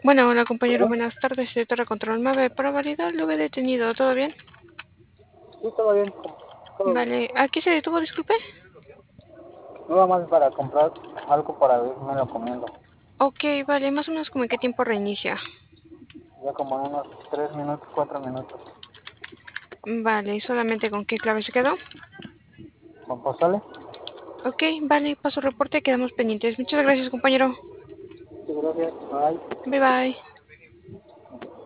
Bueno, hola compañero, ¿Perdón? buenas tardes. De Torre Control Mave para validar lo he detenido. ¿Todo bien? Sí, todo bien, todo bien. Vale, ¿a qué se detuvo? Disculpe. Nada más para comprar algo para irme lo comiendo. Ok, vale, más o menos como en qué tiempo reinicia. Ya como en unos 3 minutos, 4 minutos. Vale, ¿solamente con qué clave se quedó? ¿Con pozole? Ok, vale, paso reporte, quedamos pendientes. Muchas gracias, compañero. Sí, gracias. Bye. Bye bye.